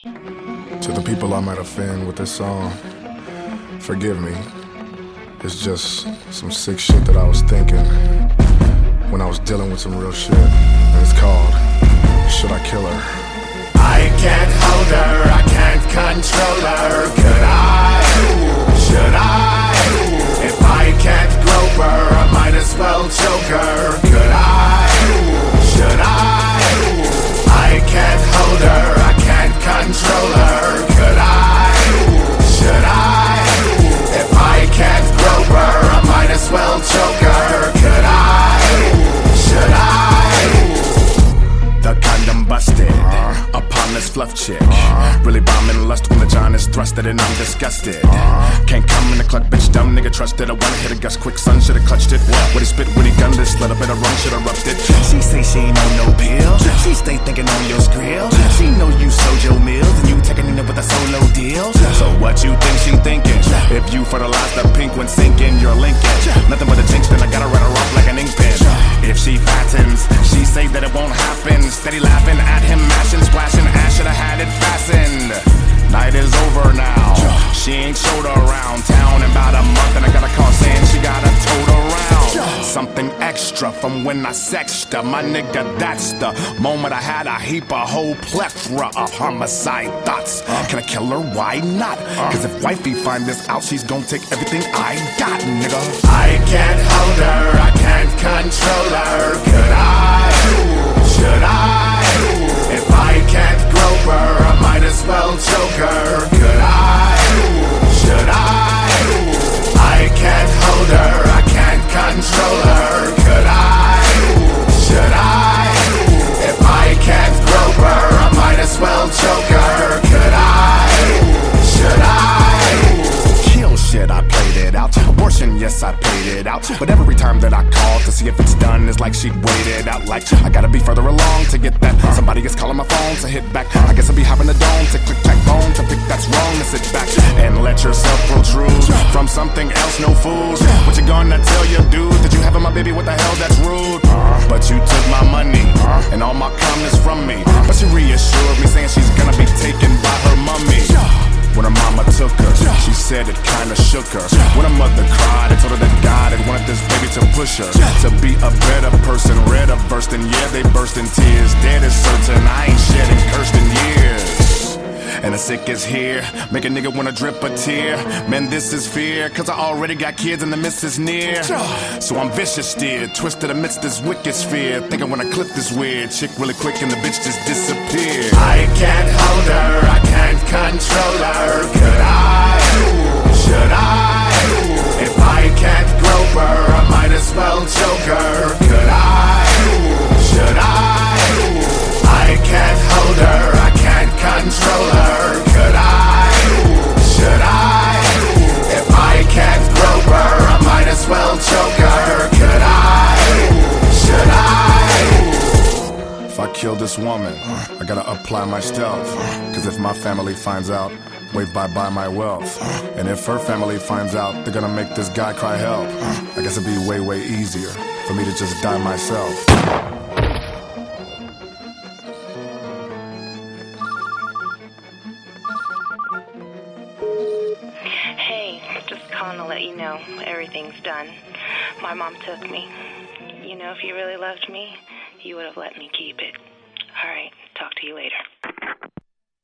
To the people I might offend with this song, forgive me. It's just some sick shit that I was thinking when I was dealing with some real shit. And it's called, Should I Kill Her? I can't hold her, I can't control her. Could I? Should I? If I can't grope her, I might as well choke her. Could I? Should I? I can't hold her, I can't control her. Could I? Should I? If I can't grope her, I might as well choke her. Could I? Should I? The condom busted upon this fluff chick. Really bombing lust when the John is thrusted and I'm disgusted. Can't come in the clutch, bitch, dumb nigga trusted. I wanna hit a gust quick, son should've clutched it. When he spit, when he gunned this, let a bit of rum should've rubbed it. She say she ain't on no pill, she stay thinking on your skrill. She know you sold your meals and you taking in with a solo deal. So what you think she thinking? If you fertilize the pink when sinking, you're linking. Nothing but a jinx, then I gotta write her off like an ink pen. If she fattens, she say that it won't happen. Steady laughing at him, mashing, splashing ash, should've had it fastened. Night is over now, she ain't showed around town in about a month, and I got a call saying she got a towed around. Something extra from when I sexed her, my nigga, that's the moment I had a heap, a whole plethora of homicide thoughts. Can I kill her? Why not? Cause if wifey find this out, she's gon' take everything I got, nigga. I can't hold her, I can't control her. Could I? Should I? If I can't grope her, I might as well choke her. Could I? Should I? I can't hold her, I can't control her. Could I? Should I? If I can't grope her, I might as well choke her. Could I? Should I? Kill shit, I played it out. Abortion, yes, I paid it out. But every time that I call to see if it's done, it's like she'd waited out. Like, I gotta be further along to get that. Somebody is calling my phone to hit back. I guess I'll be having a dome to click clack bone to pick that's wrong to sit back and let yourself protrude from something else, no food. What you gonna tell your dude? That you having my baby? What the hell, that's rude. But you took my money and all my calmness from me. But she reassured me, saying she's gonna be taken by her mummy. When her mama took her, she said it kinda shook her. When her mother cried, I told her that God had wanted this baby to push her to be a better person. Read a verse, and yeah, they burst in tears. Dead is certain, I ain't shed and cursed in years. And the sick is here, make a nigga wanna drip a tear. Man, this is fear, cause I already got kids and the miss is near. So I'm vicious still, twisted amidst this wicked sphere. Think I wanna clip this weird chick really quick and the bitch just disappeared. I can't hold her, I can't control her. Could I? Should I? If I can't grope her, I might as well choke her. Could I? Should I? I can't hold her, I can't control her. Could I? Should I? If I can't grope her, I might as well choke her. Could I? Should I? If I kill this woman, I gotta apply my stealth. Cause if my family finds out, wave bye-bye my wealth. And if her family finds out, they're gonna make this guy cry help. I guess it'd be way, way easier for me to just die myself. Just calling to let you know everything's done. My mom took me. You know, if you really loved me, you would have let me keep it. All right, talk to you later.